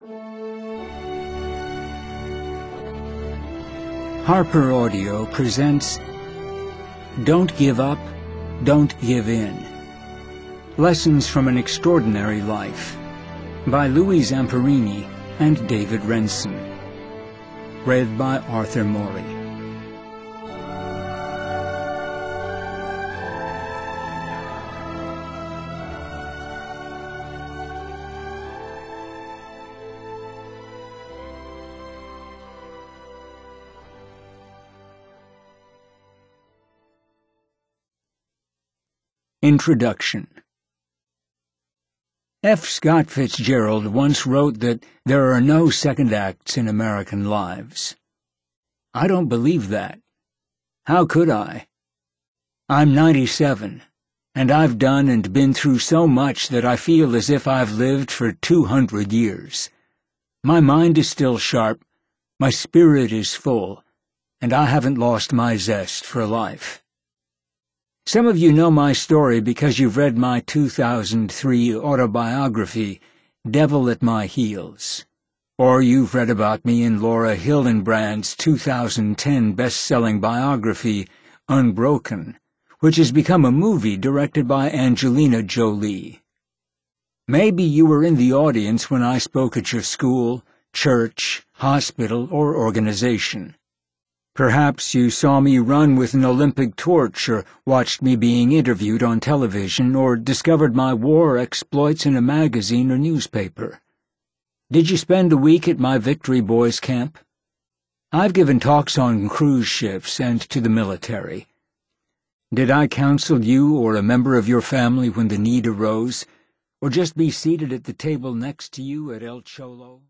Harper Audio presents Don't Give Up, Don't Give In. Lessons from an Extraordinary Life by Louis Zamperini and David Renson. Read by Arthur Morey. Introduction. F. Scott Fitzgerald once wrote that there are no second acts in American lives. I don't believe that. How could I? I'm 97, and I've done and been through so much that I feel as if I've lived for 200 years. My mind is still sharp, my spirit is full, and I haven't lost my zest for life. Some of you know my story because you've read my 2003 autobiography, Devil at My Heels. Or you've read about me in Laura Hillenbrand's 2010 best-selling biography, Unbroken, which has become a movie directed by Angelina Jolie. Maybe you were in the audience when I spoke at your school, church, hospital, or organization. Perhaps you saw me run with an Olympic torch, or watched me being interviewed on television, or discovered my war exploits in a magazine or newspaper. Did you spend a week at my Victory Boys camp? I've given talks on cruise ships and to the military. Did I counsel you or a member of your family when the need arose, or just be seated at the table next to you at El Cholo?